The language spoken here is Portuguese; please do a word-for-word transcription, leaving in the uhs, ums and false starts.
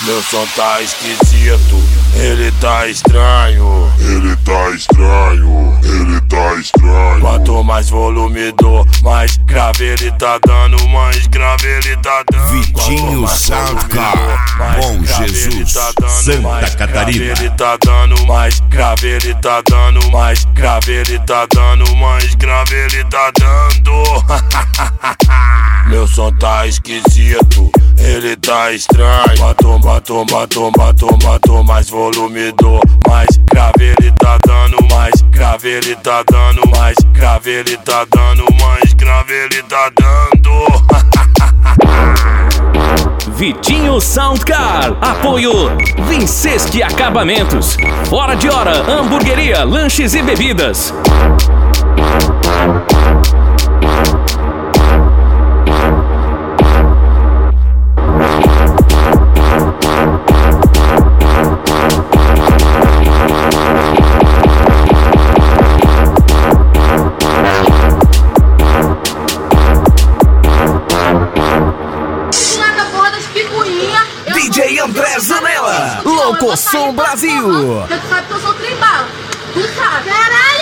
Meu som tá esquisito, ele tá estranho. Ele tá estranho, ele tá estranho. Quanto mais volume dou, mais grave ele tá dando, mais grave ele tá dando. Vitinho Soundcar, Bom Jesus, Santa Catarina. Ele tá dando, mais grave ele tá dando, mais grave ele tá dando, mais grave ele tá dando. Meu som tá esquisito, ele tá estranho. Quanto, quanto, quanto, quanto, quanto mais volume dou, mais grave ele tá dando, mais grave ele tá dando, mais grave ele tá dando, mais grave ele tá dando. Vitinho Soundcar, apoio Vinsesque Acabamentos, Fora de Hora, hamburgueria, lanches e bebidas. D J André Zanella, Louco Som Brasil. Tu sabe que eu sou tribal. Tu sabe. Caralho!